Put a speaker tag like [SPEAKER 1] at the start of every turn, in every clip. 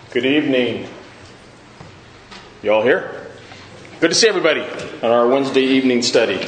[SPEAKER 1] Good evening. You all here? Good to see everybody on our Wednesday evening study.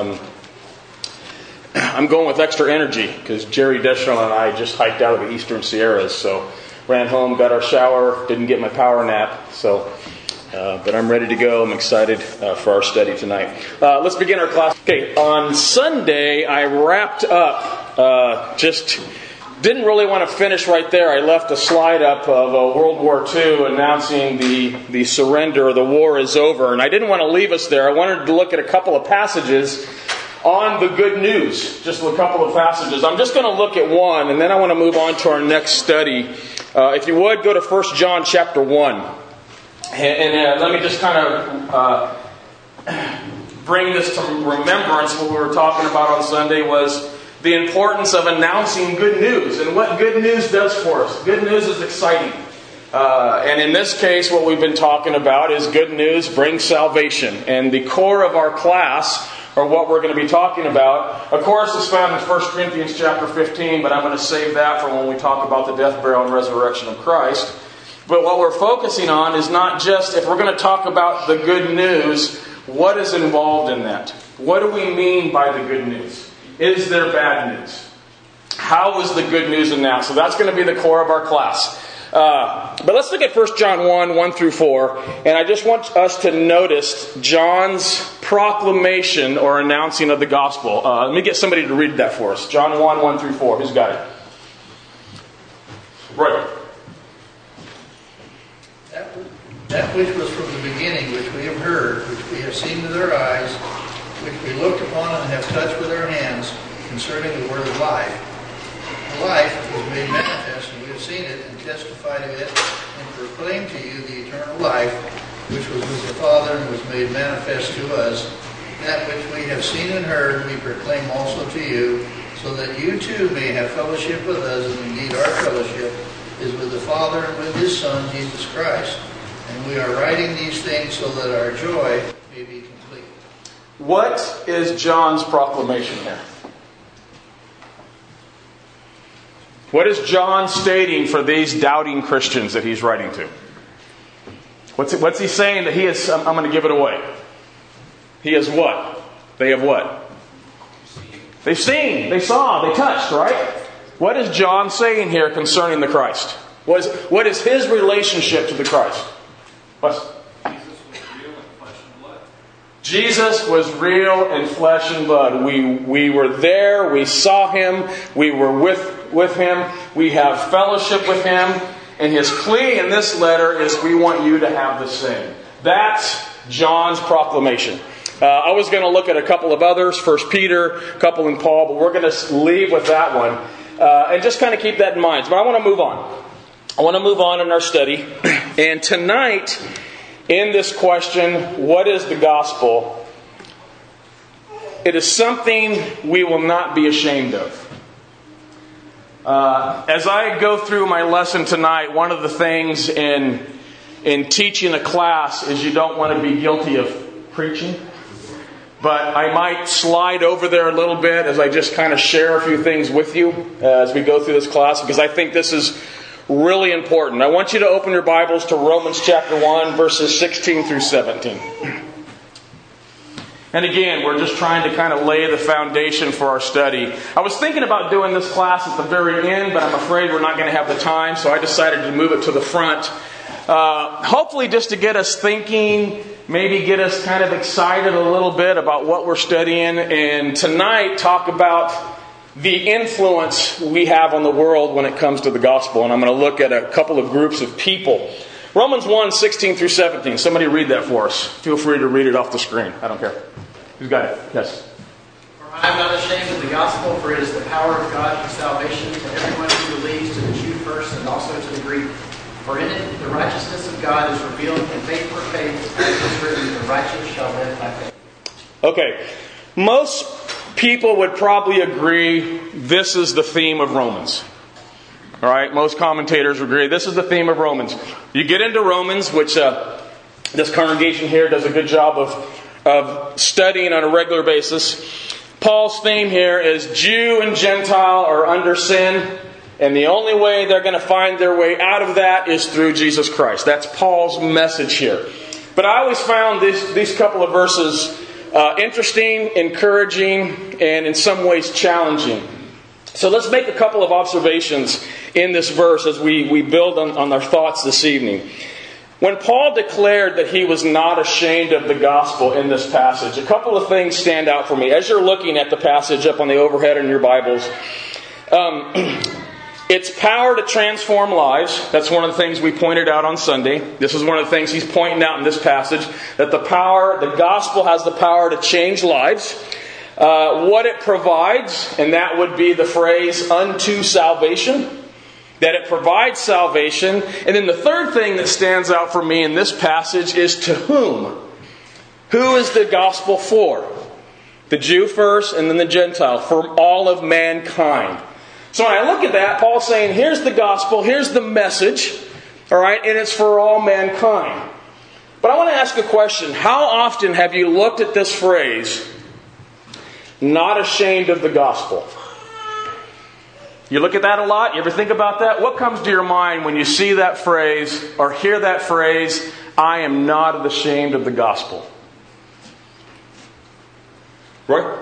[SPEAKER 1] I'm going with extra energy because Jerry Deschanel and I just hiked out of the Eastern Sierras. So ran home, got our shower, didn't get my power nap. But I'm ready to go. I'm excited for our study tonight. Let's begin our class. Okay, on Sunday I wrapped up didn't really want to finish right there. I left a slide up of World War II announcing the surrender, the war is over. And I didn't want to leave us there. I wanted to look at a couple of passages on the good news. Just a couple of passages. I'm just going to look at one, and then I want to move on to our next study. If you would, go to 1 John chapter 1. And let me just kind of bring this to remembrance. What we were talking about on Sunday was the importance of announcing good news and what good news does for us. Good news is exciting. And in this case, what we've been talking about is good news brings salvation. And the core of our class, or what we're going to be talking about, of course, is found in 1 Corinthians chapter 15, but I'm going to save that for when we talk about the death, burial, and resurrection of Christ. But what we're focusing on is not just, if we're going to talk about the good news, what is involved in that? What do we mean by the good news? Is there bad news? How is the good news announced? So that's going to be the core of our class. But let's look at 1 John 1 through 4. And I just want us to notice John's proclamation or announcing of the gospel. Let me get somebody to read that for us. John 1 through 4. Who's got it? Right.
[SPEAKER 2] That which was from the beginning, which we have heard, which we have seen with our eyes, which we looked upon and have touched with our hands, concerning the word of life. The life was made manifest, and we have seen it, and testified of it, and proclaimed to you the eternal life, which was with the Father, and was made manifest to us. That which we have seen and heard, we proclaim also to you, so that you too may have fellowship with us, and indeed our fellowship is with the Father and with His Son, Jesus Christ. And we are writing these things so that our joy may be complete.
[SPEAKER 1] What is John's proclamation here? What is John stating for these doubting Christians that he's writing to? What's he saying that he is? I'm going to give it away. He is what? They have what? They've seen, they saw, they touched, right? What is John saying here concerning the Christ? What is his relationship to the Christ? Jesus was real in flesh and blood. We were there. We saw Him. We were with Him. We have fellowship with Him. And his plea in this letter is, we want you to have the same. That's John's proclamation. I was going to look at a couple of others, 1 Peter, a couple in Paul, but we're going to leave with that one. And just kind of keep that in mind. But I want to move on. I want to move on in our study. And tonight, in this question, what is the gospel? It is something we will not be ashamed of. As I go through my lesson tonight, one of the things in teaching a class is you don't want to be guilty of preaching. But I might slide over there a little bit as I just kind of share a few things with you as we go through this class, because I think this is really important. I want you to open your Bibles to Romans chapter 1, verses 16 through 17. And again, we're just trying to kind of lay the foundation for our study. I was thinking about doing this class at the very end, but I'm afraid we're not going to have the time, so I decided to move it to the front. Hopefully just to get us thinking, maybe get us kind of excited a little bit about what we're studying, and tonight talk about the influence we have on the world when it comes to the gospel. And I'm going to look at a couple of groups of people. Romans 1, 16 through 17. Somebody read that for us. Feel free to read it off the screen. I don't care. Who's got it? Yes.
[SPEAKER 3] For I am not ashamed of the gospel, for it is the power of God for salvation to everyone who believes, to the Jew first and also to the Greek. For in it the righteousness of God is revealed, and faith for faith, as it is written, the righteous shall live by faith. Okay. Most people would probably agree this is the theme of Romans. All right, most commentators agree this is the theme of Romans. You get into Romans, which this congregation here does a good job of studying on a regular basis. Paul's theme here is Jew and Gentile are under sin,
[SPEAKER 1] And the only way they're going to find their way out of that is through Jesus Christ. That's Paul's message here. But I always found these couple of verses interesting, encouraging, and in some ways challenging. So let's make a couple of observations in this verse as we build on our thoughts this evening. When Paul declared that he was not ashamed of the gospel in this passage, a couple of things stand out for me. As you're looking at the passage up on the overhead in your Bibles, its power to transform lives. That's one of the things we pointed out on Sunday. This is one of the things he's pointing out in this passage, that the gospel has the power to change lives. What it provides, and that would be the phrase, unto salvation. That it provides salvation. And then the third thing that stands out for me in this passage is to whom? Who is the gospel for? The Jew first, and then the Gentile. For all of mankind. So when I look at that, Paul's saying, here's the gospel, here's the message, all right, and it's for all mankind. But I want to ask a question. How often have you looked at this phrase, not ashamed of the gospel? You look at that a lot? You ever think about that? What comes to your mind when you see that phrase or hear that phrase, I am not ashamed of the gospel? Roy?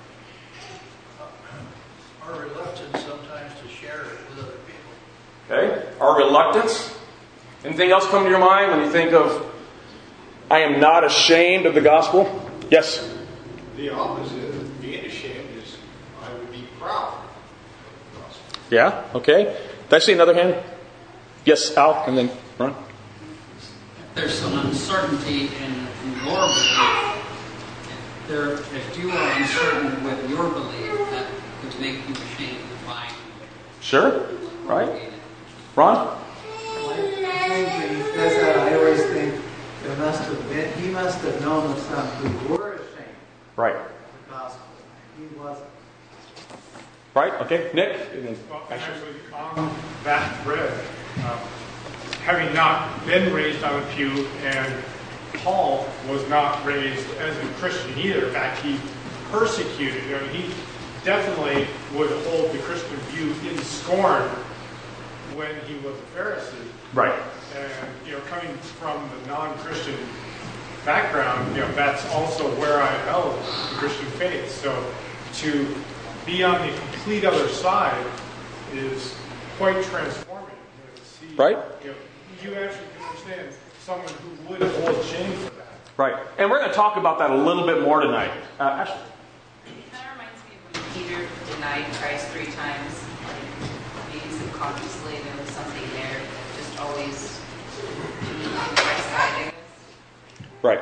[SPEAKER 1] Okay. Our reluctance. Anything else come to your mind when you think of, I am not ashamed of the gospel? Yes?
[SPEAKER 4] The opposite of being ashamed is, I would be proud of the gospel.
[SPEAKER 1] Yeah? Okay. Did I see another hand? Yes, Al, and then Ron.
[SPEAKER 5] There's some uncertainty in your belief. If you are uncertain with your belief, that would make you ashamed of mine.
[SPEAKER 1] Sure. Right? Ron?
[SPEAKER 6] When he says that, I always think he must have known of some who were ashamed
[SPEAKER 1] Right.
[SPEAKER 6] of the gospel. He wasn't.
[SPEAKER 1] Right? Okay. Nick?
[SPEAKER 7] Well, actually, on that thread, having not been raised on a pew, and Paul was not raised as a Christian either. In fact, he persecuted. He definitely would hold the Christian view in scorn when he was a Pharisee.
[SPEAKER 1] Right.
[SPEAKER 7] And coming from the non-Christian background, that's also where I held the Christian faith. So to be on the complete other side is quite transforming.
[SPEAKER 1] Right.
[SPEAKER 7] You actually can understand someone who would hold shame for that.
[SPEAKER 1] Right. And we're going to talk about that a little bit more tonight. Ashley.
[SPEAKER 8] It kind of reminds me of when Peter denied Christ 3 times. Maybe subconsciously there was something there that just always on the right side, I guess.
[SPEAKER 1] Right.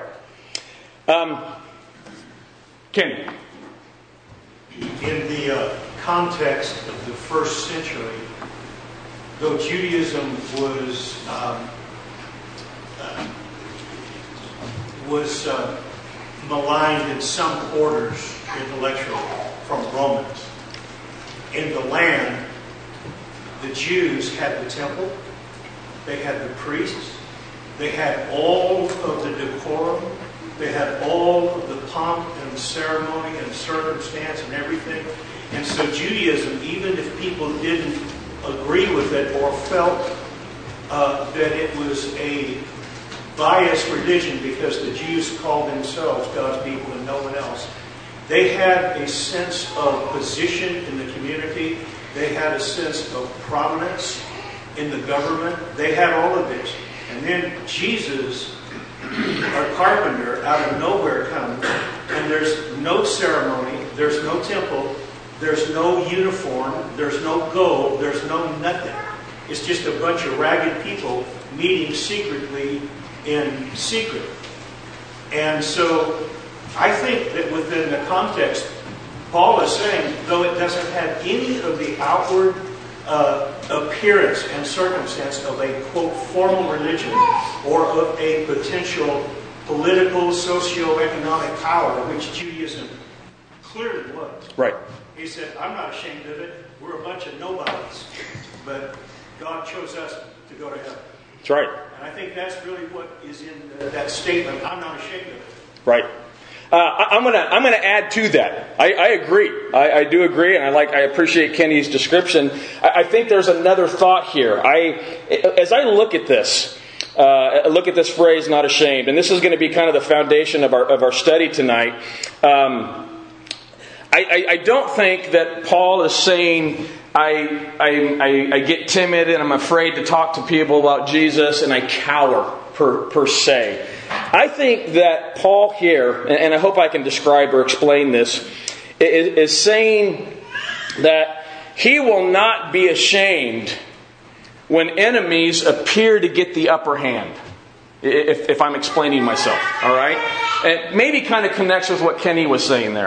[SPEAKER 1] Ken.
[SPEAKER 4] In the context of the first century, though Judaism was maligned in some quarters intellectually from Romans, in the land, the Jews had the temple, they had the priests, they had all of the decorum, they had all of the pomp and ceremony and circumstance and everything. And so Judaism, even if people didn't agree with it or felt that it was a biased religion because the Jews called themselves God's people and no one else, they had a sense of position in the community. They had a sense of prominence in the government. They had all of this. And then Jesus, a carpenter, out of nowhere comes, and there's no ceremony, there's no temple, there's no uniform, there's no gold, there's no nothing. It's just a bunch of ragged people meeting secretly in secret. And so I think that within the context, Paul is saying, though it doesn't have any of the outward appearance and circumstance of a, quote, formal religion or of a potential political, socio-economic power, which Judaism clearly was.
[SPEAKER 1] Right.
[SPEAKER 4] He said, I'm not ashamed of it. We're a bunch of nobodies. But God chose us to go to heaven.
[SPEAKER 1] That's right.
[SPEAKER 4] And I think that's really what is in that statement. I'm not ashamed of it.
[SPEAKER 1] Right. I'm gonna add to that. I agree. I do agree, and I appreciate Kenny's description. I think there's another thought here. As I look at this phrase, "not ashamed," and this is going to be kind of the foundation of our study tonight. I don't think that Paul is saying I get timid and I'm afraid to talk to people about Jesus and I cower per se. I think that Paul here, and I hope I can describe or explain this, is saying that he will not be ashamed when enemies appear to get the upper hand. If I'm explaining myself, all right? It maybe kind of connects with what Kenny was saying there.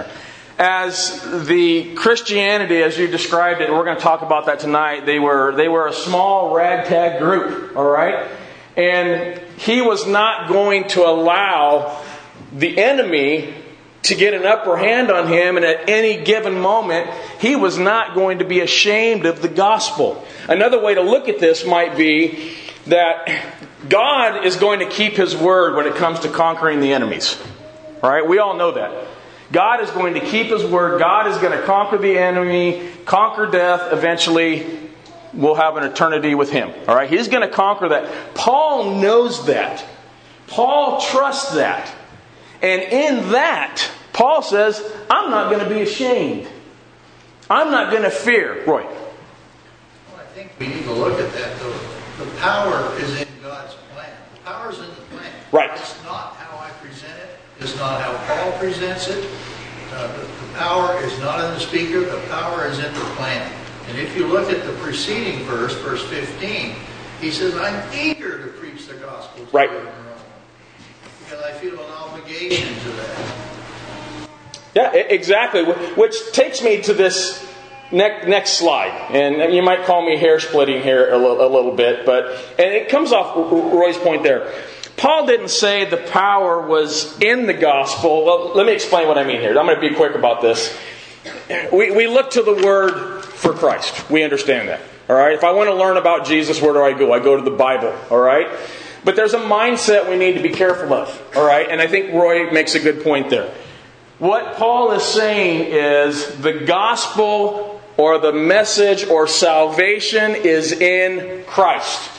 [SPEAKER 1] As the Christianity, as you described it, we're going to talk about that tonight, they were a small ragtag group, all right? And he was not going to allow the enemy to get an upper hand on him, and at any given moment, he was not going to be ashamed of the gospel. Another way to look at this might be that God is going to keep His word when it comes to conquering the enemies. All right, we all know that. God is going to keep His word. God is going to conquer the enemy, conquer death. Eventually, we'll have an eternity with Him. All right, He's going to conquer that. Paul knows that. Paul trusts that. And in that, Paul says, I'm not going to be ashamed. I'm not going to fear. Roy.
[SPEAKER 2] Well, I think we need to look at that, though. The power is in God's plan. The power is in the plan.
[SPEAKER 1] Right.
[SPEAKER 2] It's not how I present it. It's not how Paul presents it. The power is not in the speaker. The power is in the plan. And if you look at the preceding verse, verse 15, he says, I'm eager to preach the gospel to
[SPEAKER 1] right.
[SPEAKER 2] everyone. Because I feel an obligation to that.
[SPEAKER 1] Yeah, exactly. Which takes me to this next slide. And you might call me hair splitting here a little bit. And it comes off Roy's point there. Paul didn't say the power was in the gospel. Well, let me explain what I mean here. I'm going to be quick about this. We look to the word for Christ. We understand that. All right. If I want to learn about Jesus, where do I go? I go to the Bible. All right. But there's a mindset we need to be careful of. All right. And I think Roy makes a good point there. What Paul is saying is the gospel or the message or salvation is in Christ.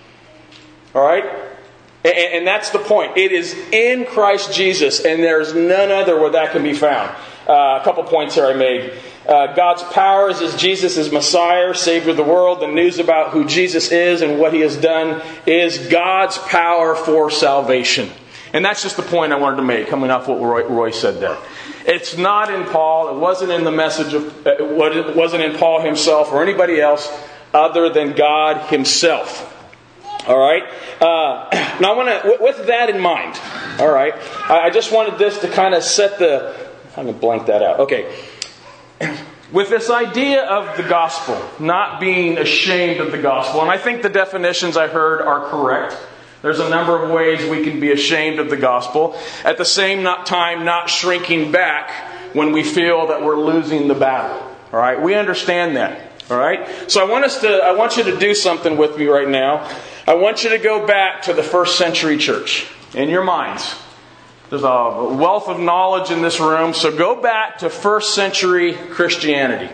[SPEAKER 1] All right. And that's the point. It is in Christ Jesus, and there's none other where that can be found. A couple points here I made. God's power is Jesus is Messiah, Savior of the world. The news about who Jesus is and what He has done is God's power for salvation. And that's just the point I wanted to make, coming off what Roy said there. It's not in Paul. It wasn't in the message of. It wasn't in Paul himself or anybody else other than God Himself. All right. Now, I want to, with that in mind. All right. I just wanted this to kind of set the. I'm going to blank that out. Okay. With this idea of the gospel, not being ashamed of the gospel, and I think the definitions I heard are correct. There's a number of ways we can be ashamed of the gospel. At the same time, not shrinking back when we feel that we're losing the battle. All right, we understand that. All right. So I want you to do something with me right now. I want you to go back to the first century church in your minds. There's a wealth of knowledge in this room. So go back to first century Christianity.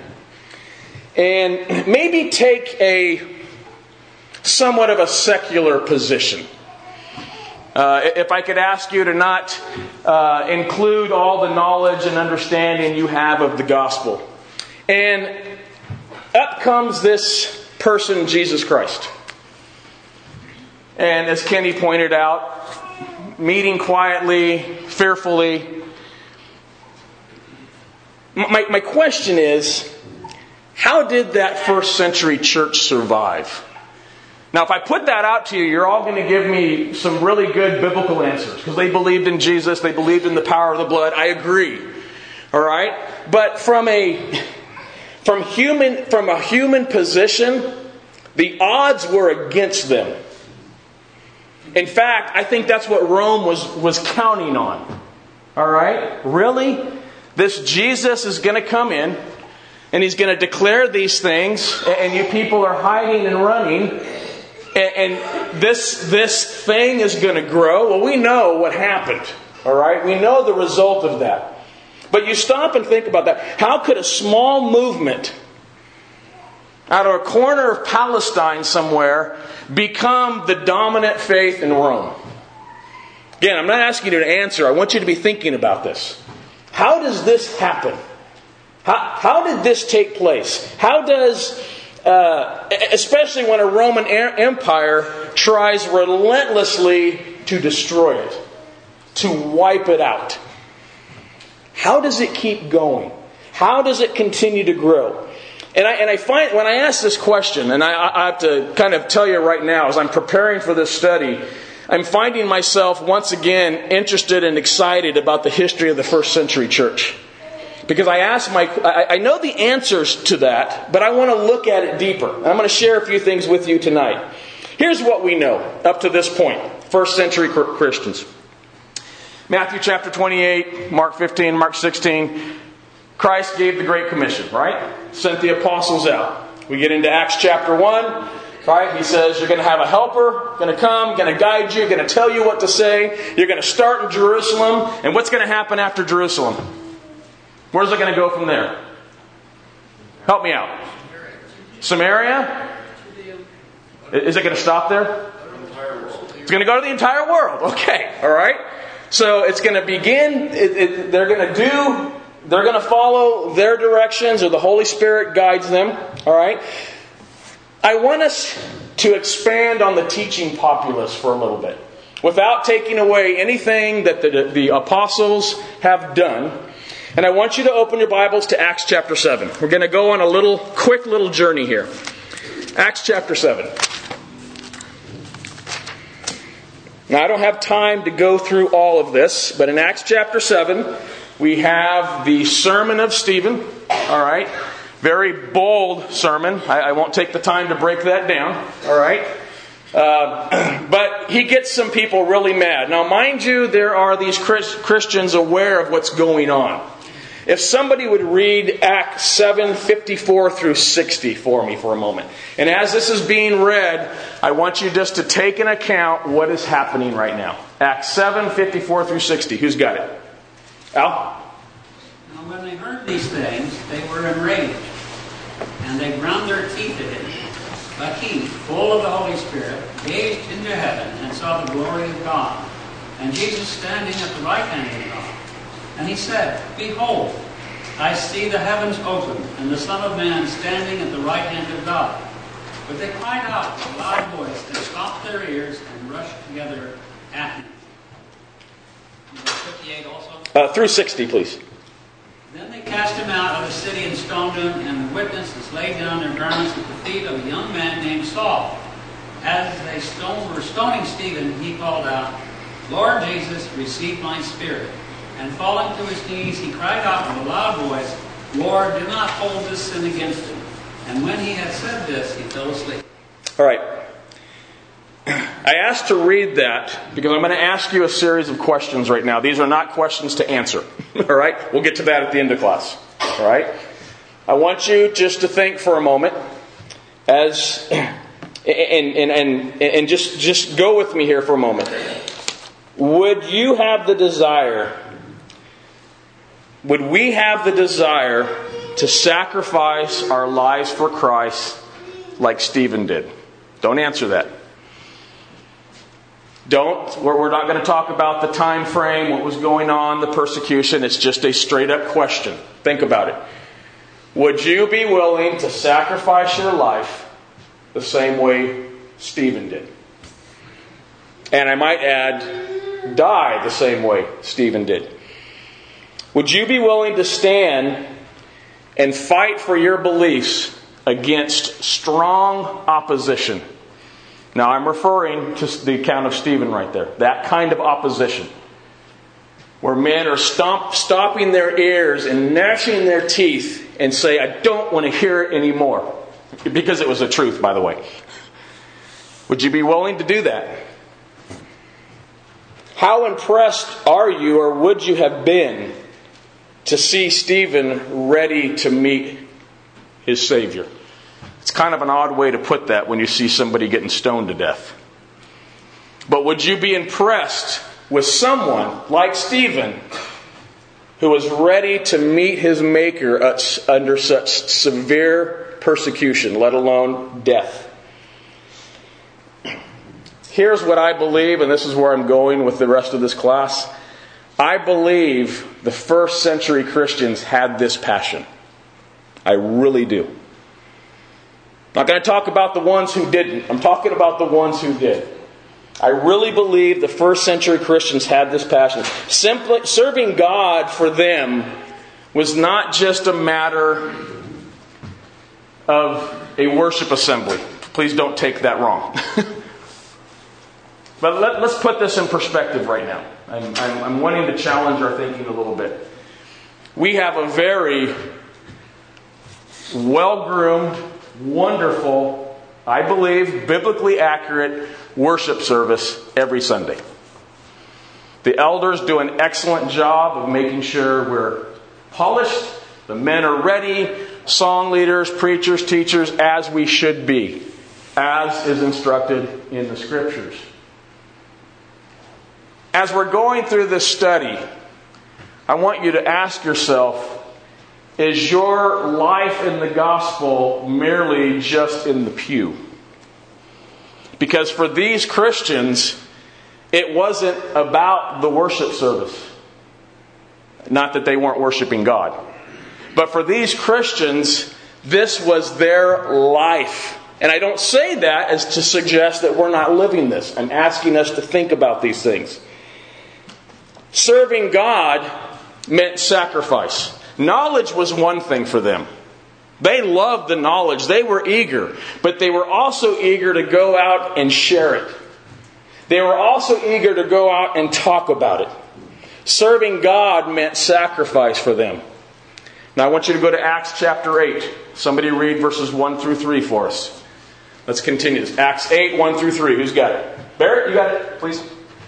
[SPEAKER 1] And maybe take a somewhat of a secular position. If I could ask you to not include all the knowledge and understanding you have of the gospel. And up comes this person, Jesus Christ. And as Kenny pointed out, meeting quietly, fearfully. My question is, how did that first century church survive? Now, if I put that out to you, you're all going to give me some really good biblical answers. Because they believed in Jesus, they believed in the power of the blood. I agree. All right? But from a human position, the odds were against them. In fact, I think that's what Rome was counting on. All right? Really? This Jesus is going to come in, and He's going to declare these things, and you people are hiding and running, and this thing is going to grow. Well, we know what happened. All right? We know the result of that. But you stop and think about that. How could a small movement out of a corner of Palestine somewhere become the dominant faith in Rome? Again, I'm not asking you to answer. I want you to be thinking about this. How does this happen? How did this take place? How does, especially when a Roman Empire tries relentlessly to destroy it, to wipe it out? How does it keep going? How does it continue to grow? And I find, when I ask this question, and I have to kind of tell you right now, as I'm preparing for this study, I'm finding myself once again interested and excited about the history of the first century church. Because I know the answers to that, but I want to look at it deeper. And I'm going to share a few things with you tonight. Here's what we know up to this point. First century Christians. Matthew chapter 28, Mark 15, Mark 16. Christ gave the Great Commission, right? Sent the apostles out. We get into Acts chapter 1. Right? He says, you're going to have a helper, going to come, going to guide you, going to tell you what to say. You're going to start in Jerusalem. And what's going to happen after Jerusalem? Where's it going to go from there? Help me out. Samaria? Is it going to stop there? It's going to go to the entire world. Okay. All right. So it's going to begin. They're going to follow their directions, or the Holy Spirit guides them. All right. I want us to expand on the teaching populace for a little bit, without taking away anything that the apostles have done. And I want you to open your Bibles to Acts chapter 7. We're going to go on a quick little journey here. Acts chapter 7. Now, I don't have time to go through all of this, but in Acts chapter 7, we have the sermon of Stephen. All right. Very bold sermon. I won't take the time to break that down. All right. But he gets some people really mad. Now, mind you, there are these Christians aware of what's going on. If somebody would read Acts 7:54 through 60 for me for a moment. And as this is being read, I want you just to take into account what is happening right now. Acts 7:54 through 60. Who's got it? Al?
[SPEAKER 5] Now when they heard these things, they were enraged, and they ground their teeth at him. But he, full of the Holy Spirit, gazed into heaven and saw the glory of God, and Jesus standing at the right hand of God. And he said, Behold, I see the heavens open, and the Son of Man standing at the right hand of God. But they cried out with a loud voice, and stopped their ears, and rushed together at him. Verse 58 also.
[SPEAKER 1] Through 60, please.
[SPEAKER 5] Then they cast him out of the city and stoned him, and the witnesses laid down their garments at the feet of a young man named Saul. As they were stoning Stephen, he called out, Lord Jesus, receive my spirit. And falling to his knees, he cried out with a loud voice, Lord, do not hold this sin against him. And when he had said this, he fell asleep. All right. I asked to read that because I'm going to ask you a series of questions right now. These are not questions to answer. All right? We'll get to that at the end of class. All right? I want you just to think for a moment as and just go with me here for a moment. Would you have the desire? Would we have the desire to sacrifice our lives for Christ like Stephen did? Don't answer that. We're not going to talk about the time frame, what was going on, the persecution. It's just a straight up question. Think about it. Would you be willing to sacrifice your life the same way Stephen did? And I might add, die the same way Stephen did. Would you be willing to stand and fight for your beliefs against strong opposition? Now, I'm referring to the account of Stephen right there. That kind of opposition. Where men are stopping their ears and gnashing their teeth and say, I don't want to hear it anymore. Because it was the truth, by the way. Would you be willing to do that? How impressed are you, or would you have been, to see Stephen ready to meet his Savior? It's kind of an odd way to put that when you see somebody getting stoned to death. But would you be impressed with someone like Stephen, who was ready to meet his Maker under such severe persecution, let alone death. Here's what I believe, and this is where I'm going with the rest of this class. I believe the first century Christians had this passion. I really do. I'm not going to talk about the ones who didn't. I'm talking about the ones who did. I really believe the first century Christians had this passion. Simply serving God for them was not just a matter of a worship assembly. Please don't take that wrong. But let's put this in perspective right now. I'm wanting to challenge our thinking a little bit. We have a very well-groomed, wonderful, I believe, biblically accurate worship service every Sunday. The elders do an excellent job of making sure we're polished. The men are ready. Song leaders, preachers, teachers, as we should be, as is instructed in the Scriptures. As we're going through this study, I want you to ask yourself, is your life in the gospel merely just in the pew? Because for these Christians, it wasn't about the worship service. Not that they weren't worshiping God. But for these Christians, this was their life. And I don't say that as to suggest that we're not living this. I'm asking us to think about these things. Serving God meant sacrifice. Knowledge was one thing for them. They loved the knowledge. They were eager. But they were also eager to go out and share it. They were also eager to go out and talk about it. Serving God meant sacrifice for them. Now I want you to go to Acts chapter 8. Somebody read verses 1 through 3 for us. Let's continue this. Acts 8, 1 through 3. Who's got it? Barrett, you got it? Please.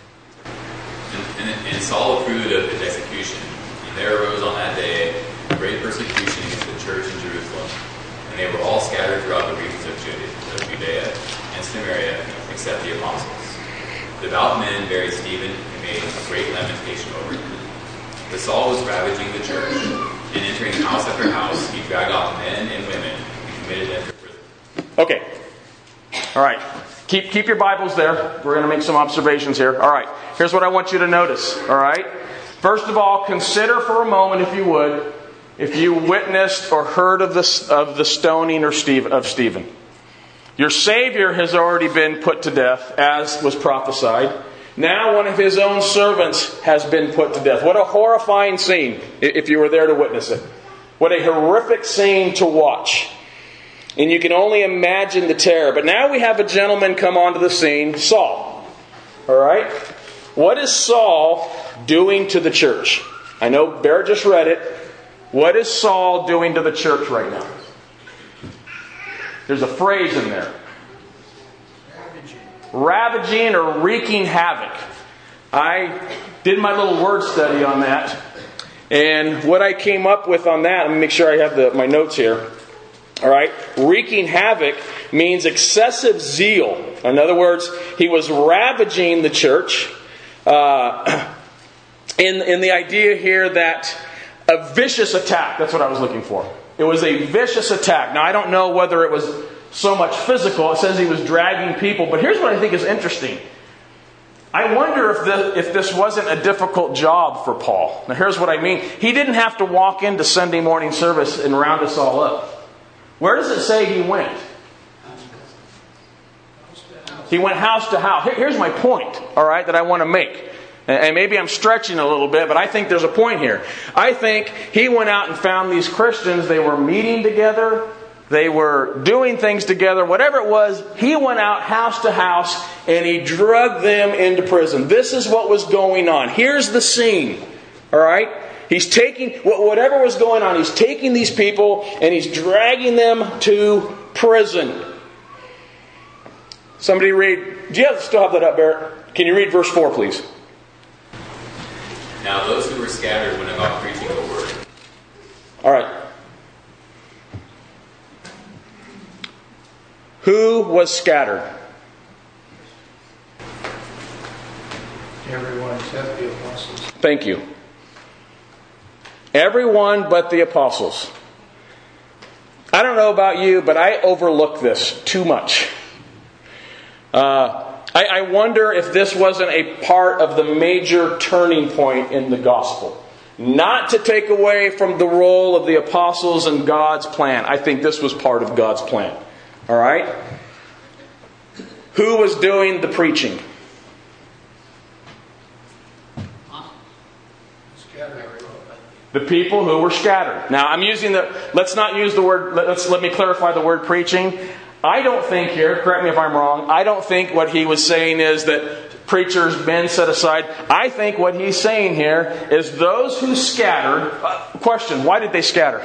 [SPEAKER 9] And Saul approved of his execution. And there arose on that day great persecution against the church in Jerusalem. And they were all scattered throughout the regions of Judea and Samaria, except the apostles. Devout men buried Stephen and made great lamentation over him. But Saul was ravaging the church, and entering house after house, he dragged off men and women and committed them to prison.
[SPEAKER 5] Okay. All right. Keep your Bibles there. We're going to make some observations here. All right. Here's what I want you to notice. All right. First of all, consider for a moment, if you would, if you witnessed or heard of the stoning of Stephen. Your Savior has already been put to death, as was prophesied. Now one of his own servants has been put to death. What a horrifying scene, if you were there to witness it. What a horrific scene to watch. And you can only imagine the terror. But now we have a gentleman come onto the scene, Saul. All right? What is Saul doing to the church? I know Barrett just read it. What is Saul doing to the church right now? There's a phrase in there. Ravaging or wreaking havoc. I did my little word study on that. And what I came up with on that, let me make sure I have my notes here. All right, wreaking havoc means excessive zeal. In other words, he was ravaging the church. In the idea here that a vicious attack. That's what I was looking for. It was a vicious attack. Now I don't know whether it was so much physical. It says he was dragging people, but here's what I think is interesting. I wonder if this wasn't a difficult job for Paul. Now here's what I mean. He didn't have to walk into Sunday morning service and round us all up. Where does it say he went? He went house to house. Here's my point, all right, that I want to make. And maybe I'm stretching a little bit, but I think there's a point here. I think he went out and found these Christians. They were meeting together. They were doing things together. Whatever it was, he went out house to house and he dragged them into prison. This is what was going on. Here's the scene, all right? He's taking, whatever was going on, he's taking these people and he's dragging them to prison. Somebody read, do you still have that up, Barrett? Can you read verse 4, please?
[SPEAKER 9] Now those who were scattered went about preaching the word.
[SPEAKER 5] All right. Who was scattered?
[SPEAKER 2] Everyone except the apostles.
[SPEAKER 5] Thank you. Everyone but the apostles. I don't know about you, but I overlook this too much. I wonder if this wasn't a part of the major turning point in the gospel. Not to take away from the role of the apostles and God's plan. I think this was part of God's plan. All right? Who was doing the preaching? The people who were scattered. Now, I'm using let's not use the word, let me clarify the word preaching. I don't think here, correct me if I'm wrong, I don't think what he was saying is that preachers, men set aside. I think what he's saying here is those who scattered. Question, why did they scatter?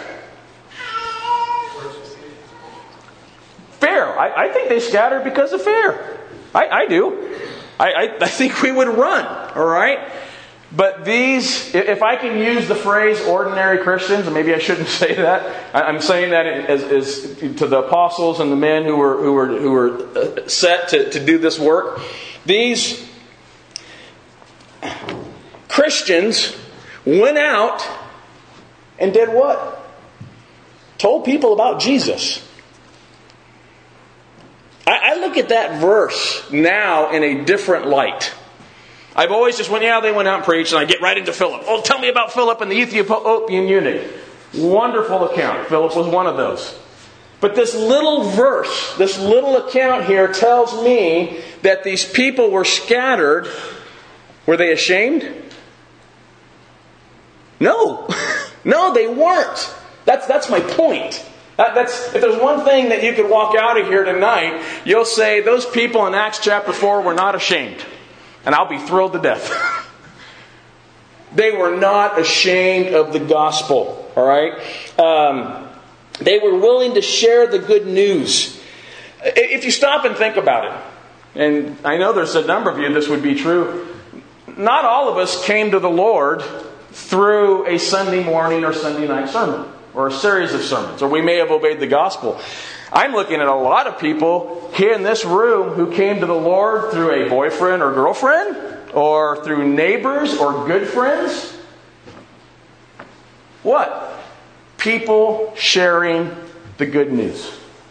[SPEAKER 5] Fear. I think they scattered because of fear. I do. I think we would run, all right? But these, if I can use the phrase ordinary Christians, and maybe I shouldn't say that, I'm saying that as to the apostles and the men who were set to do this work. These Christians went out and did what? Told people about Jesus. I look at that verse now in a different light. I've always just went, they went out and preached, and I get right into Philip. Oh, tell me about Philip and the Ethiopian eunuch. Wonderful account. Philip was one of those. But this little verse, this little account here tells me that these people were scattered. Were they ashamed? No. No, they weren't. That's my point. If there's one thing that you could walk out of here tonight, you'll say those people in Acts chapter 4 were not ashamed. And I'll be thrilled to death. They were not ashamed of the gospel. All right? They were willing to share the good news. If you stop and think about it, and I know there's a number of you this would be true, not all of us came to the Lord through a Sunday morning or Sunday night sermon, or a series of sermons, or we may have obeyed the gospel. I'm looking at a lot of people here in this room who came to the Lord through a boyfriend or girlfriend, or through neighbors or good friends. What? People sharing the good news.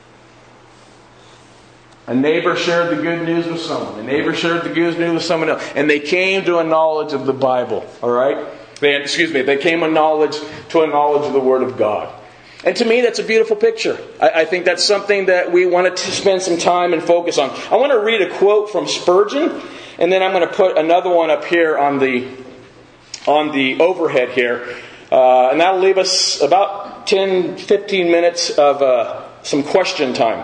[SPEAKER 5] A neighbor shared the good news with someone. A neighbor shared the good news with someone else. And they came to a knowledge of the Bible. All right? They came to a knowledge of the Word of God. And to me, that's a beautiful picture. I think that's something that we want to spend some time and focus on. I want to read a quote from Spurgeon, and then I'm going to put another one up here on the overhead here. And that'll leave us about 10, 15 minutes of some question time.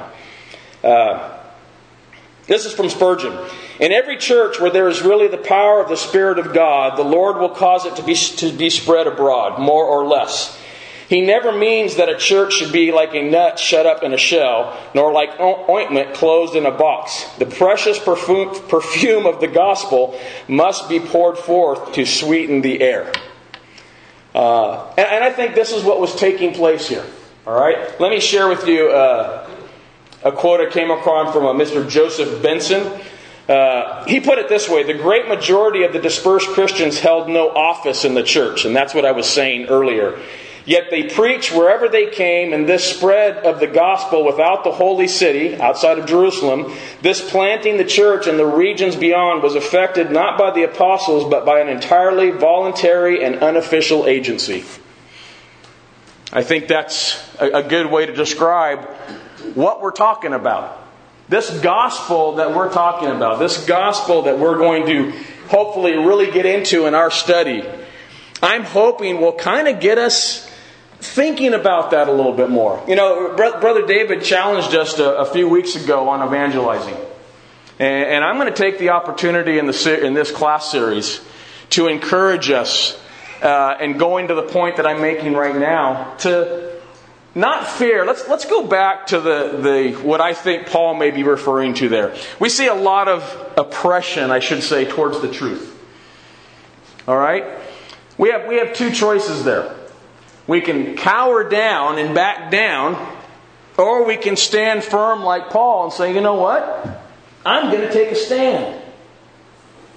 [SPEAKER 5] This is from Spurgeon. In every church where there is really the power of the Spirit of God, the Lord will cause it to be spread abroad, more or less. He never means that a church should be like a nut shut up in a shell, nor like ointment closed in a box. The precious perfume of the gospel must be poured forth to sweeten the air. And I think this is what was taking place here. All right? Let me share with you a quote I came across from Mr. Joseph Benson. He put it this way: the great majority of the dispersed Christians held no office in the church, and that's what I was saying earlier. Yet they preached wherever they came, and this spread of the gospel without the holy city, outside of Jerusalem, this planting the church in the regions beyond was effected not by the apostles, but by an entirely voluntary and unofficial agency. I think that's a good way to describe what we're talking about. This gospel that we're talking about, this gospel that we're going to hopefully really get into in our study, I'm hoping will kind of get us thinking about that a little bit more. You know, Brother David challenged us a few weeks ago on evangelizing. And I'm going to take the opportunity in this class series to encourage us, and going to the point that I'm making right now, to not fear. Let's go back to the what I think Paul may be referring to there. We see a lot of oppression, I should say, towards the truth. All right? We have two choices there. We can cower down and back down, or we can stand firm like Paul and say, you know what? I'm going to take a stand.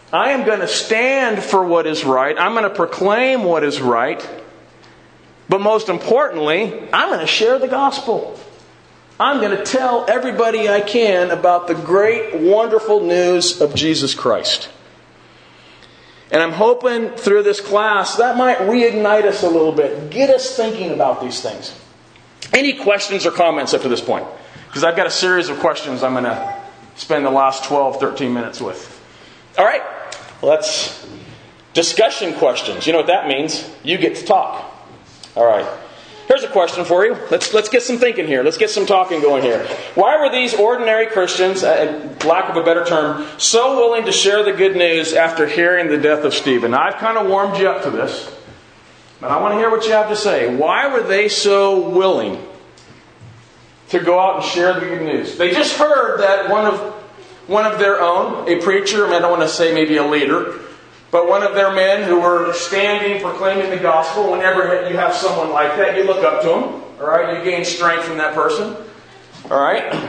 [SPEAKER 5] I am going to stand for what is right. I'm going to proclaim what is right. But most importantly, I'm going to share the gospel. I'm going to tell everybody I can about the great, wonderful news of Jesus Christ. And I'm hoping through this class that might reignite us a little bit, get us thinking about these things. Any questions or comments up to this point? Because I've got a series of questions I'm going to spend the last 12, 13 minutes with. All right, let's discussion questions. You know what that means? You get to talk. All right. Here's a question for you. Let's get some thinking here. Let's get some talking going here. Why were these ordinary Christians, lack of a better term, so willing to share the good news after hearing the death of Stephen? Now, I've kind of warmed you up to this, but I want to hear what you have to say. Why were they so willing to go out and share the good news? They just heard that one of their own, a preacher, I don't want to say maybe a leader, but one of their men who were standing proclaiming the gospel. Whenever you have someone like that, you look up to them. All right, you gain strength from that person. All right.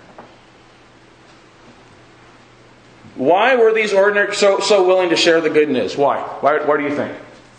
[SPEAKER 5] Why were these ordinary so willing to share the good news? Why? Why do you think?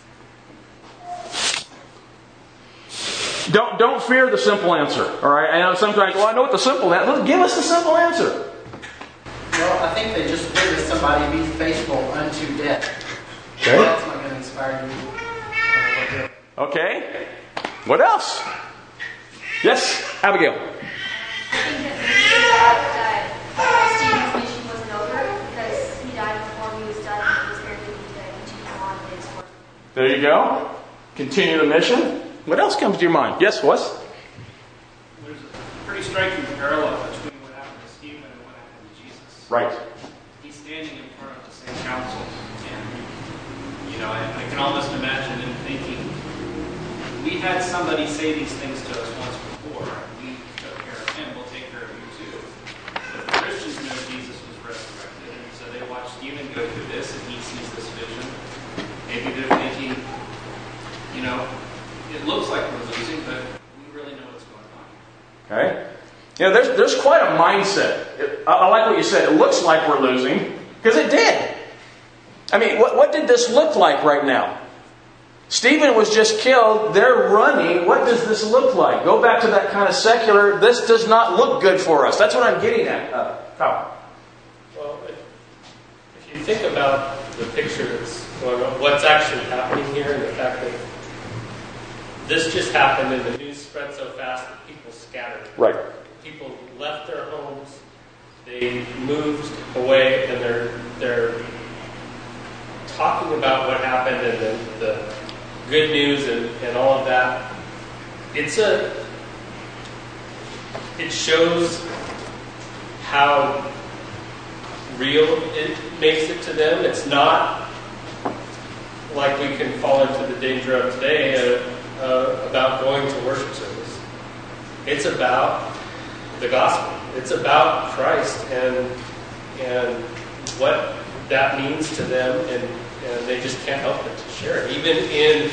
[SPEAKER 5] Don't fear the simple answer. All right. I know sometimes. Well, I know what the simple answer. Give us the simple answer.
[SPEAKER 3] Well, I think they just figured somebody be faithful unto death.
[SPEAKER 5] Okay.
[SPEAKER 3] That's not going to inspire you.
[SPEAKER 5] Okay. What else? Yes, Abigail.
[SPEAKER 10] I think that Stephen's mission wasn't over because he died before he was done, and he was very willing to continue on with his work.
[SPEAKER 5] There you go. Continue the mission. What else comes to your mind? Yes, Wes?
[SPEAKER 11] There's a pretty striking parallel between what happened to Stephen and what happened to Jesus.
[SPEAKER 5] Right.
[SPEAKER 11] He's standing in front of the same council, and I can almost imagine him thinking, we had somebody say these things to us once before. We took care of him. We'll take care of you too. But the Christians know Jesus was resurrected, and so they watch Stephen go through this, and he sees this vision. Maybe they're thinking, it looks like we're losing, but we really know what's going on.
[SPEAKER 5] Okay. There's quite a mindset. I like what you said. It looks like we're losing, because it did. I mean, what did this look like right now? Stephen was just killed. They're running. What does this look like? Go back to that kind of secular. This does not look good for us. That's what I'm getting at. Kyle.
[SPEAKER 12] Well, if you think about the picture that's going on, what's actually happening here, and the fact that this just happened and the news spread so fast that people scattered.
[SPEAKER 5] Right.
[SPEAKER 12] People left their homes. They moved away, and they're talking about what happened and the good news and all of that. It shows how real it makes it to them. It's not like we can fall into the danger of today about going to worship service. It's about the gospel. It's about Christ and what that means to them, and they just can't help but to share it, even in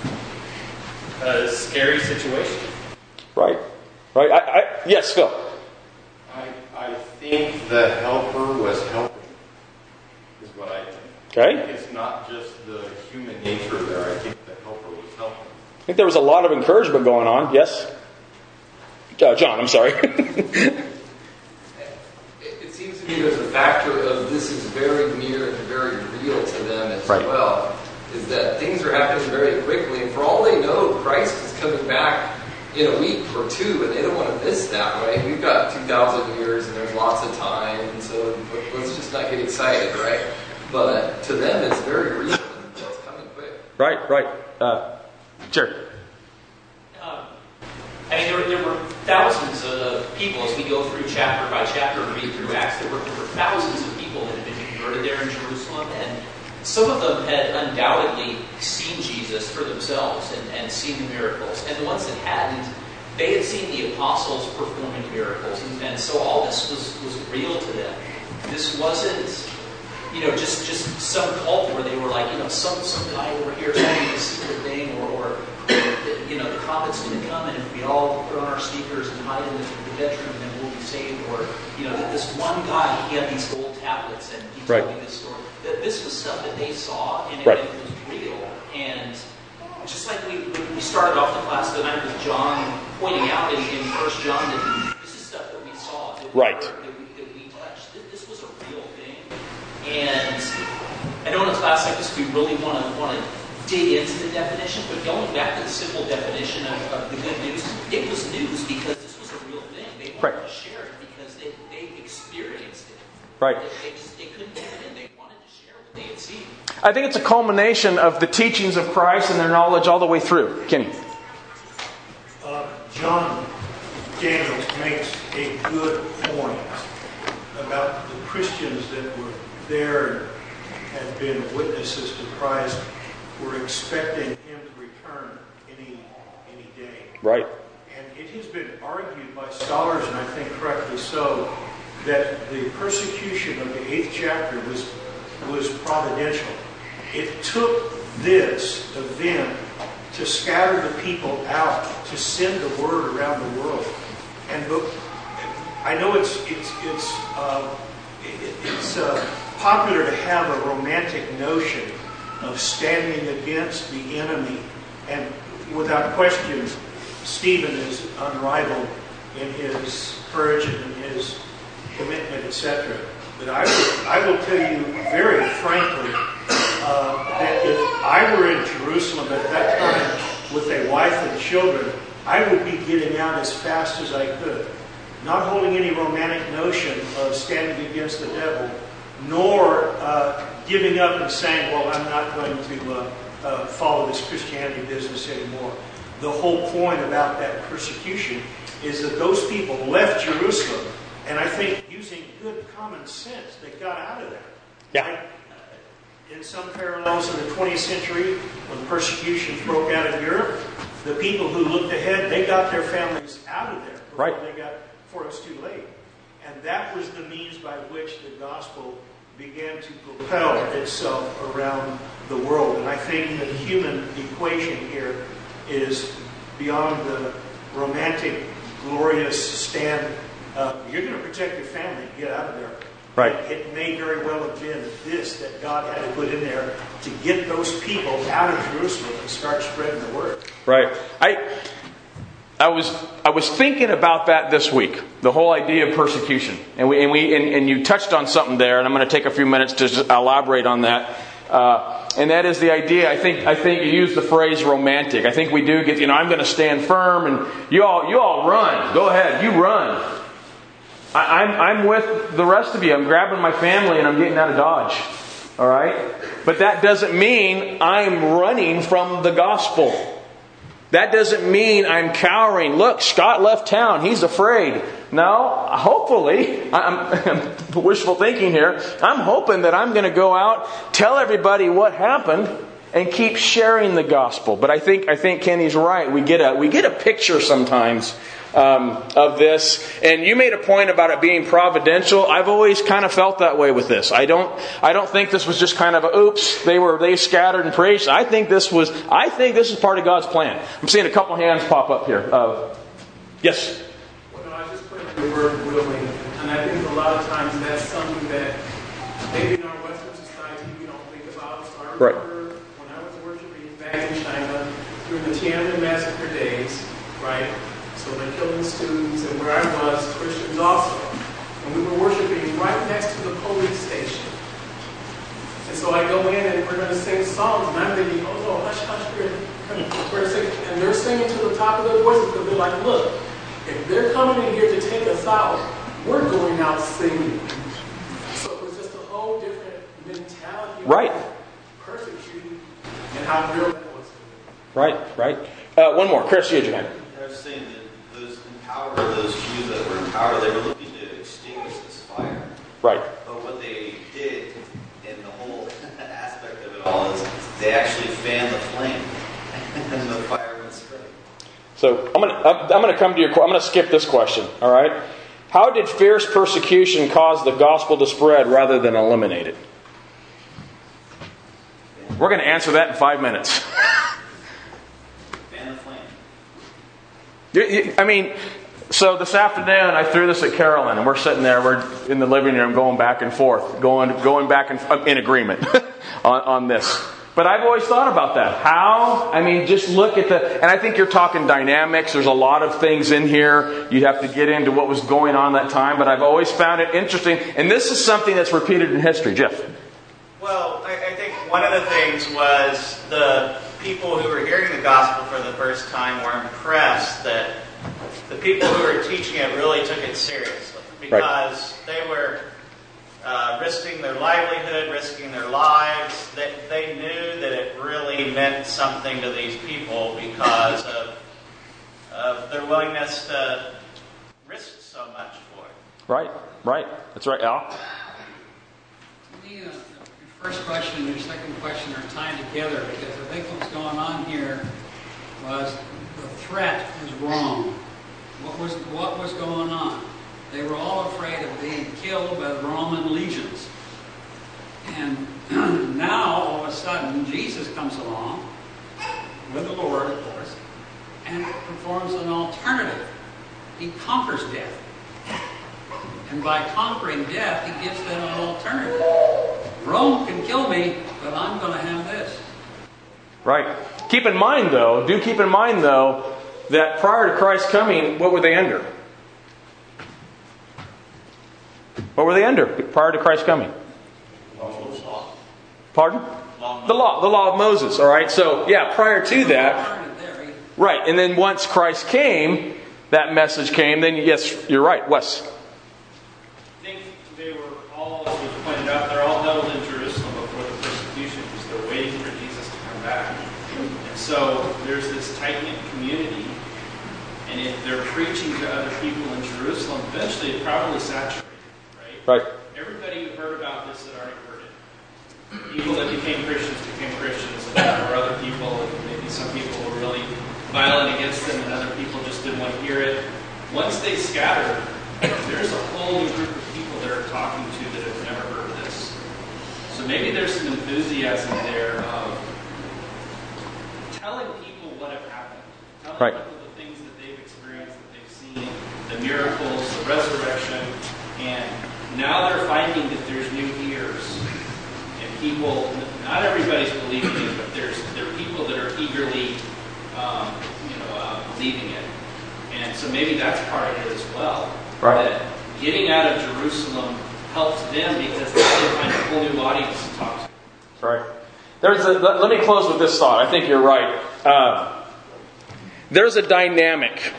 [SPEAKER 12] a scary situation.
[SPEAKER 5] Right. Yes, Phil.
[SPEAKER 13] I think the helper was helping, is what I think.
[SPEAKER 5] Okay.
[SPEAKER 13] It's not just the human nature there. I think the helper was helping.
[SPEAKER 5] I think there was a lot of encouragement going on. Yes? John, I'm sorry.
[SPEAKER 14] It seems to me there's a factor of this is very near and very real to them as well, is that things are happening very quickly, and for all they know, Christ is coming back in a week or two, and they don't want to miss that, right? We've got 2,000 years, and there's lots of time, and so let's just not get excited, right? But to them, it's very real, and it's coming quick.
[SPEAKER 5] Right. Sure.
[SPEAKER 15] There were thousands of people as we go through chapter by chapter and read through Acts. There were thousands of people that had been converted there in Jerusalem, and some of them had undoubtedly seen Jesus for themselves and seen the miracles. And the ones that hadn't, they had seen the apostles performing miracles, and so all this was real to them. This wasn't, just some cult where they were like, some guy over here telling a secret thing, or the prophet's going to come, and if we all put on our sneakers and hide in the bedroom, then we'll be crusade, or that this one guy, he had these gold tablets and he told me this story. That this was stuff that they saw and it was real. And just like we started off the class tonight with John pointing out in 1 John that this is stuff that we saw, that we touched. This was a real thing. And I know in a class like this we really want to dig into the definition, but going back to the simple definition of the good news, it was news because this was a real thing. They wanted to share it because they experienced it.
[SPEAKER 5] Right.
[SPEAKER 15] They couldn't get it in. They wanted to share what they had seen.
[SPEAKER 5] I think it's a culmination of the teachings of Christ and their knowledge all the way through. Kenny.
[SPEAKER 4] John Daniels makes a good point about the Christians that were there and had been witnesses to Christ were expecting Him to return any day.
[SPEAKER 5] Right.
[SPEAKER 4] And it has been argued by scholars, and I think correctly so, that the persecution of the 8th chapter was providential. It took this event to scatter the people out, to send the word around the world. And I know it's popular to have a romantic notion of standing against the enemy, and without question, Stephen is unrivaled in his courage and in his commitment, etc. But I will tell you very frankly that if I were in Jerusalem at that time with a wife and children, I would be getting out as fast as I could, not holding any romantic notion of standing against the devil, nor giving up and saying, well, I'm not going to follow this Christianity business anymore. The whole point about that persecution is that those people left Jerusalem, and I think using good common sense, they got out of there.
[SPEAKER 5] Yeah.
[SPEAKER 4] Like, in some parallels in the 20th century, when persecution broke out in Europe, the people who looked ahead, they got their families out of there before it was too late. And that was the means by which the gospel began to propel itself around the world. And I think the human equation here is beyond the romantic, glorious stand. You're going to protect your family, get out of there.
[SPEAKER 5] Right.
[SPEAKER 4] It may very well have been this that God had to put in there to get those people out of Jerusalem and start spreading the word.
[SPEAKER 5] Right. I was thinking about that this week, the whole idea of persecution, and you touched on something there, and I'm going to take a few minutes to elaborate on that. And that is the idea. I think you use the phrase romantic. I think we do get. I'm going to stand firm, and you all run. Go ahead, you run. I'm with the rest of you. I'm grabbing my family and I'm getting out of Dodge. All right? But that doesn't mean I'm running from the gospel. That doesn't mean I'm cowering. Look, Scott left town. He's afraid. No, hopefully, I'm wishful thinking here. I'm hoping that I'm going to go out, tell everybody what happened, and keep sharing the gospel. But I think Kenny's right. We get a picture sometimes of this, and you made a point about it being providential. I've always kind of felt that way with this. I don't think this was just kind of oops, they scattered and preached. I think this is part of God's plan. I'm seeing a couple hands pop up here. Yes.
[SPEAKER 16] Well, no, I just put the word willing, and I think a lot of times that's something that maybe in our Western society we don't think about. So I remember when I was worshiping back in China during the Tiananmen Massacre days, right? So they're killing students, and where I was, Christians also. And we were worshiping right next to the police station. And so I go in and we're going to sing songs, and I'm thinking, oh no, hush, hush, we're singing. And they're singing to the top of their voices because they're like, look, if they're coming in here to take us out, we're going out singing. So it was just a whole different mentality.
[SPEAKER 5] Right.
[SPEAKER 16] Persecuting and how real that was.
[SPEAKER 5] Right. One more. Chris, you had your hand.
[SPEAKER 17] I was saying that those Jews that were in power, they were looking to extinguish this fire.
[SPEAKER 5] Right.
[SPEAKER 17] But what they did, in the whole aspect of it all, is they actually fanned the flame, and the fire went spreading.
[SPEAKER 5] So I'm going to come to I'm going to skip this question. All right. How did fierce persecution cause the gospel to spread rather than eliminate it? We're going to answer that in 5 minutes.
[SPEAKER 17] Fan the flame.
[SPEAKER 5] I mean, So this afternoon, I threw this at Carolyn, and we're sitting there. We're in the living room, going back and forth, going back and in agreement on this. But I've always thought about that. How? I mean, just look at and I think you're talking dynamics. There's a lot of things in here. You'd have to get into what was going on that time. But I've always found it interesting. And this is something that's repeated in history. Jeff?
[SPEAKER 18] Well, I think one of the things was the people who were hearing the gospel for the first time were impressed that the people who were teaching it really took it seriously. Because they were risking their livelihood, risking their lives. They knew that it really meant something to these people because of their willingness to risk so much for it.
[SPEAKER 5] Right. That's right, Al.
[SPEAKER 19] To me, your first question and your second question are tied together because I think what's going on here was the threat was wrong. What was going on? They were all afraid of being killed by the Roman legions. And now, all of a sudden, Jesus comes along, with the Lord, of course, and performs an alternative. He conquers death. And by conquering death, he gives them an alternative. Rome can kill me, but I'm going to have this.
[SPEAKER 5] Right. Keep in mind, though, that prior to Christ's coming, what were they under? What were they under prior to Christ's coming? Pardon? The law of Moses. All right. So, prior to that. Right. And then once Christ came, that message came, then yes, you're right. Wes?
[SPEAKER 11] I think they were all, as we pointed out, they're all huddled in Jerusalem before the persecution because they're waiting for Jesus to come back. And so there's this tight-knit community. And if they're preaching to other people in Jerusalem, eventually it probably saturates.
[SPEAKER 5] Right.
[SPEAKER 11] Everybody who heard about this had already heard it. People that became Christians, and there were other people, and maybe some people were really violent against them, and other people just didn't want to hear it. Once they scattered, there's a whole new group of people that are talking to that have never heard this. So maybe there's some enthusiasm there of telling people what have happened. Telling people the things that they've experienced, that they've seen, the miracles, the resurrection, and now they're finding that there's new ears. And people, not everybody's believing it, but there are people that are eagerly believing it. And so maybe that's part of it as well.
[SPEAKER 5] Right.
[SPEAKER 11] That getting out of Jerusalem helps them because they find a whole new audience to talk to.
[SPEAKER 5] Right. Let me close with this thought. I think you're right. There's a dynamic.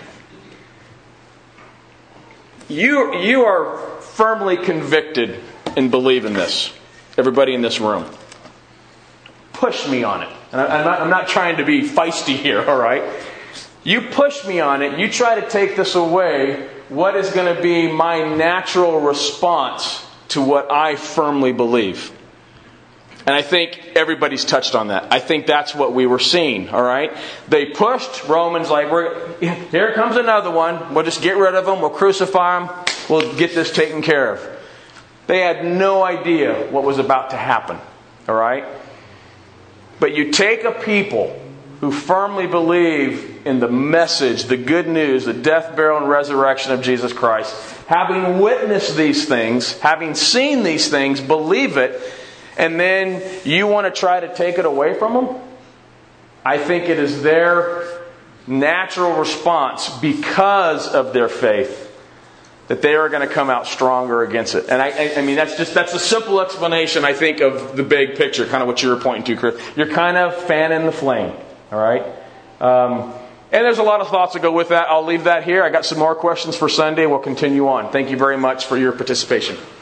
[SPEAKER 5] You are firmly convicted and believe in this. Everybody in this room. Push me on it. And I'm not trying to be feisty here, all right? You push me on it. You try to take this away. What is going to be my natural response to what I firmly believe? And I think everybody's touched on that. I think that's what we were seeing, all right? They pushed Romans like, here comes another one. We'll just get rid of them. We'll crucify them. We'll get this taken care of. They had no idea what was about to happen, all right? But you take a people who firmly believe in the message, the good news, the death, burial, and resurrection of Jesus Christ, having witnessed these things, having seen these things, believe it, and then you want to try to take it away from them? I think it is their natural response because of their faith that they are going to come out stronger against it. And I mean, that's a simple explanation, I think, of the big picture, kind of what you were pointing to, Chris. You're kind of fanning the flame, all right? And there's a lot of thoughts that go with that. I'll leave that here. I got some more questions for Sunday. We'll continue on. Thank you very much for your participation.